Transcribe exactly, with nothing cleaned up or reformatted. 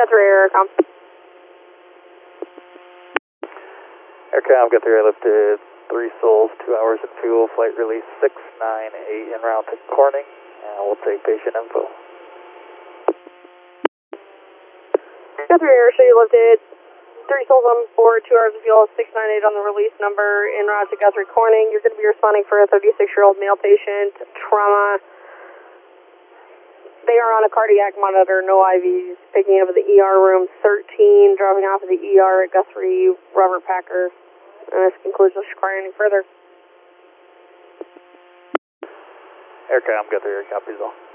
Guthrie Aircom. Aircom, Guthrie Air lifted three souls, two hours in fuel, flight release six nine eight en route to Corning, and we'll take patient info. Guthrie Air, so you lifted three souls on board, two hours of fuel, six nine eight on the release number, en route to Guthrie Corning. You're going to be responding for a thirty-six-year-old male patient, trauma. They are on a cardiac monitor, no I Vs, picking up at the E R room thirteen, dropping off at the E R at Guthrie Robert Packer. And this concludes us requiring any further. Aircom, Guthrie Air, copies all.